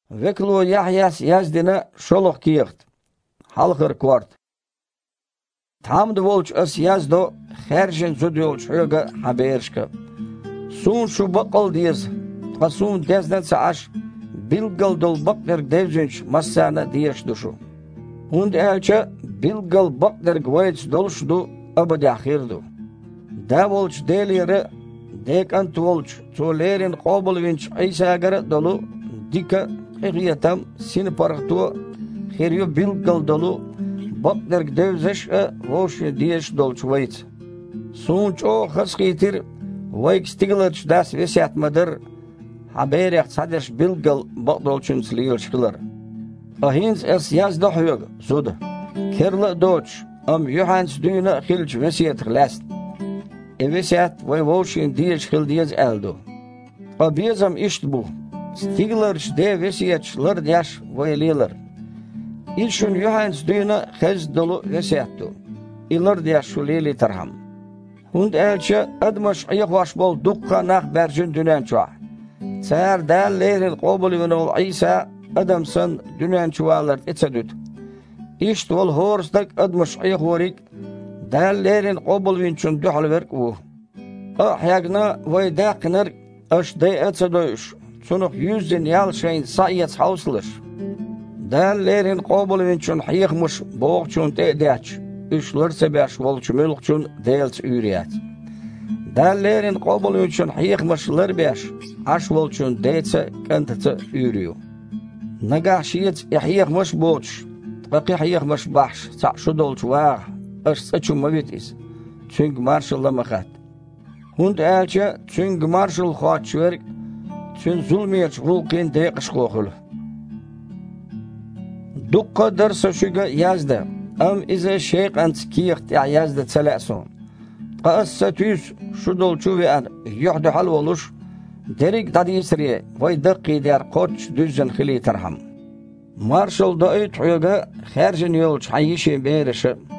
Veklo Yahyas yazdina şoluk kiyikt. Halkır kvart. Tamdı volç as yazdo herjen zudolç höge haberşka. Sun şu bakal diyiz. Qasun dezden saaş bilgal dol bakler devzinç masana diyeş duşu. Und elçe bilgal bakler gvayç dolşdu abadi ahirdu. Da volç deliri dekant volç çolerin qabul vinç İsa'gara dolu dika hiyatam sin parqtu heriyo bilgal dolu bakler devzeş voş diyeş dolç vayç. Sunç o xasqitir vayk stiglerç das vesatmadır. Haberek sadece bilgal bakdolçun sliyor çıkılar. Ahins es yazda huyog zuda. Kerla doç am Johannes düğüne xilç vesiyet xilast. Vesiyet vay voşin diyeç xil diyez eldo. Abiyazam işt bu. Stiglerç de vesiyetçiler yaş vay liler. İlşun Johannes düğüne xez dolu vesiyettu. İller diyaş şu lili tarham. Hund elçe admaş ayakvaş bol dukka nak bercün dünen çoğa. Sağır dağlerin qabulun ol İsa adamsan dünen çuvalar etsedüt. İşte ol horstak admış ayakvarik dağlerin qabulun çün duhal verk u. Ahyagna vay dağınır aşday etsedüş. Çunuk yüzden yal şeyin sayet hausılır. Dağlerin qabulun çün hiyakmış boğ çün tedeç. Üçler sebeş volç mülk çün değilç üriyat. Dağlerin qabulun için hiyakmışlar beş, aş volçun deytse kentete ürüyor. Nagah şiyet hiyakmış boğç, tıqı hiyakmış bahş, şu dolç vağa, aş saçun mavitis, çünkü marşallamakat. Hund elçe, çünkü marşal xaç verk, çünkü zulmiyeç vulkin deyqiş qoğulu. Dukka dersa şuga yazdı, am ize şeyq ant kiyiqt yazdı tsela'son. قاستوس شدول شوفي أنا يحدو حلولوش دريك دادي يسري وي دقي دار قوتش دوزن خلي ترحم مارشال دايت حيوغا خارجن يولش حيشي بيرش